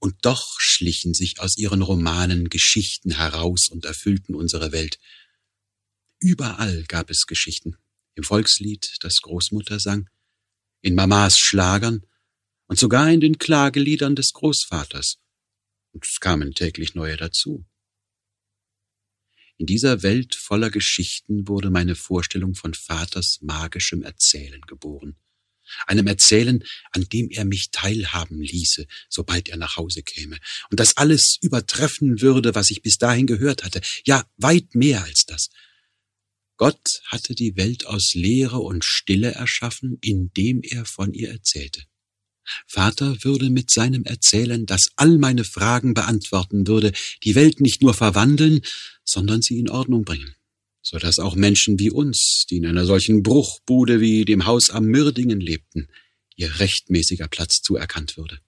Und doch schlichen sich aus ihren Romanen Geschichten heraus und erfüllten unsere Welt. Überall gab es Geschichten. Im Volkslied, das Großmutter sang, in Mamas Schlagern und sogar in den Klageliedern des Großvaters. Und es kamen täglich neue dazu. In dieser Welt voller Geschichten wurde meine Vorstellung von Vaters magischem Erzählen geboren. Einem Erzählen, an dem er mich teilhaben ließe, sobald er nach Hause käme, und das alles übertreffen würde, was ich bis dahin gehört hatte, ja, weit mehr als das. Gott hatte die Welt aus Leere und Stille erschaffen, indem er von ihr erzählte. Vater würde mit seinem Erzählen, das all meine Fragen beantworten würde, die Welt nicht nur verwandeln, sondern sie in Ordnung bringen, so dass auch Menschen wie uns, die in einer solchen Bruchbude wie dem Haus am Mürdingen lebten, ihr rechtmäßiger Platz zuerkannt würde.